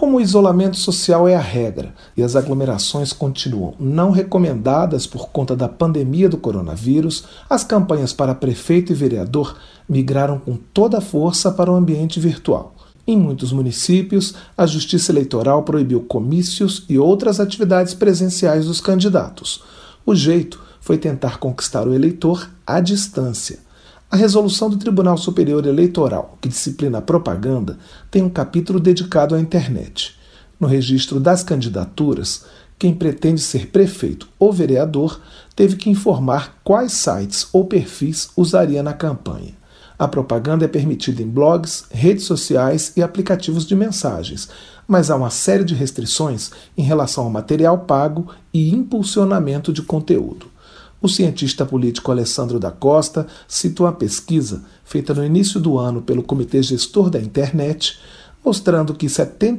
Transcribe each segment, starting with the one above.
Como o isolamento social é a regra e as aglomerações continuam não recomendadas por conta da pandemia do coronavírus, as campanhas para prefeito e vereador migraram com toda a força para o ambiente virtual. Em muitos municípios, a Justiça Eleitoral proibiu comícios e outras atividades presenciais dos candidatos. O jeito foi tentar conquistar o eleitor à distância. A resolução do Tribunal Superior Eleitoral, que disciplina a propaganda, tem um capítulo dedicado à internet. No registro das candidaturas, quem pretende ser prefeito ou vereador teve que informar quais sites ou perfis usaria na campanha. A propaganda é permitida em blogs, redes sociais e aplicativos de mensagens, mas há uma série de restrições em relação ao material pago e impulsionamento de conteúdo. O cientista político Alessandro da Costa cita uma pesquisa feita no início do ano pelo Comitê Gestor da Internet, mostrando que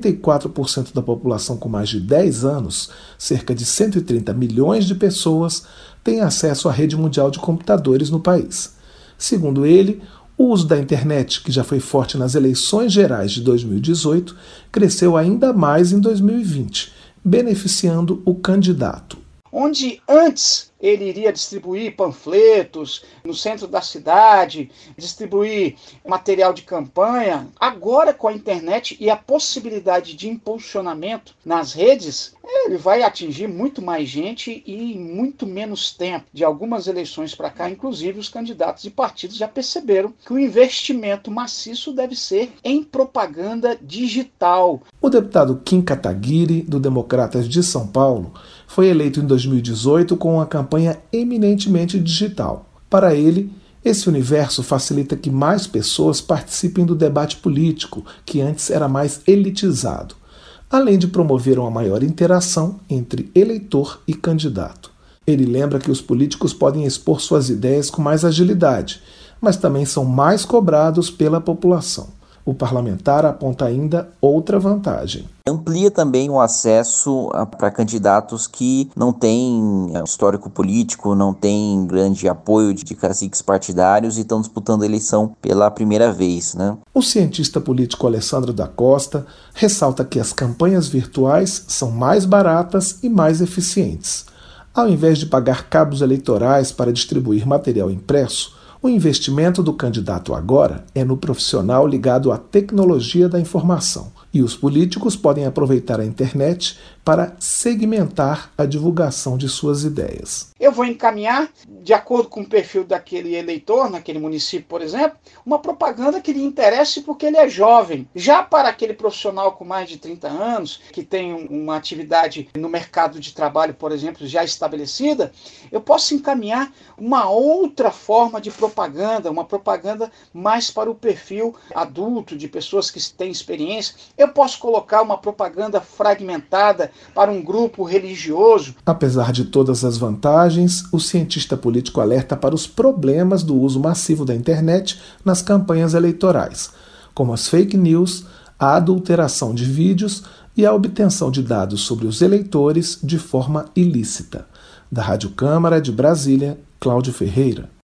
74% da população com mais de 10 anos, cerca de 130 milhões de pessoas, tem acesso à rede mundial de computadores no país. Segundo ele, o uso da internet, que já foi forte nas eleições gerais de 2018, cresceu ainda mais em 2020, beneficiando o candidato. Onde antes ele iria distribuir panfletos no centro da cidade, distribuir material de campanha, agora com a internet e a possibilidade de impulsionamento nas redes, ele vai atingir muito mais gente e em muito menos tempo. De algumas eleições para cá, inclusive os candidatos e partidos já perceberam que o investimento maciço deve ser em propaganda digital. O deputado Kim Kataguiri, do Democratas de São Paulo, foi eleito em 2018 com uma campanha eminentemente digital. Para ele, esse universo facilita que mais pessoas participem do debate político, que antes era mais elitizado, além de promover uma maior interação entre eleitor e candidato. Ele lembra que os políticos podem expor suas ideias com mais agilidade, mas também são mais cobrados pela população. O parlamentar aponta ainda outra vantagem. Amplia também o acesso para candidatos que não têm histórico político, não têm grande apoio de caciques partidários e estão disputando a eleição pela primeira vez, né? O cientista político Alessandro da Costa ressalta que as campanhas virtuais são mais baratas e mais eficientes. Ao invés de pagar cabos eleitorais para distribuir material impresso, o investimento do candidato agora é no profissional ligado à tecnologia da informação, e os políticos podem aproveitar a internet para segmentar a divulgação de suas ideias. Eu vou encaminhar, de acordo com o perfil daquele eleitor, naquele município, por exemplo, uma propaganda que lhe interesse porque ele é jovem. Já para aquele profissional com mais de 30 anos, que tem uma atividade no mercado de trabalho, por exemplo, já estabelecida, eu posso encaminhar uma outra forma de propaganda, uma propaganda mais para o perfil adulto, de pessoas que têm experiência. Eu posso colocar uma propaganda fragmentada para um grupo religioso. Apesar de todas as vantagens, o cientista político alerta para os problemas do uso massivo da internet nas campanhas eleitorais, como as fake news, a adulteração de vídeos e a obtenção de dados sobre os eleitores de forma ilícita. Da Rádio Câmara de Brasília, Cláudio Ferreira.